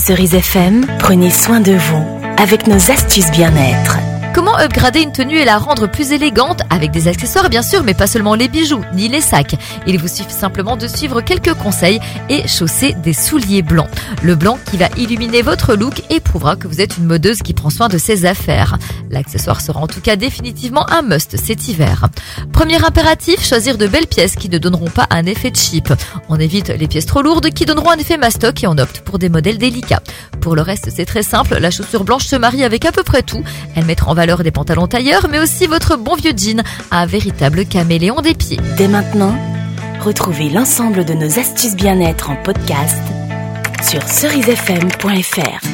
Cerise FM, prenez soin de vous avec nos astuces bien-être. Comment upgrader une tenue et la rendre plus élégante avec des accessoires bien sûr, mais pas seulement les bijoux ni les sacs. Il vous suffit simplement de suivre quelques conseils et chausser des souliers blancs. Le blanc qui va illuminer votre look et prouvera que vous êtes une modeuse qui prend soin de ses affaires. L'accessoire sera en tout cas définitivement un must cet hiver. Premier impératif, choisir de belles pièces qui ne donneront pas un effet cheap. On évite les pièces trop lourdes qui donneront un effet mastoc et on opte pour des modèles délicats. Pour le reste, c'est très simple, la chaussure blanche se marie avec à peu près tout. Elle mettra en valeur des pantalons tailleurs, mais aussi votre bon vieux jean, un véritable caméléon des pieds. Dès maintenant, retrouvez l'ensemble de nos astuces bien-être en podcast sur cerisefm.fr.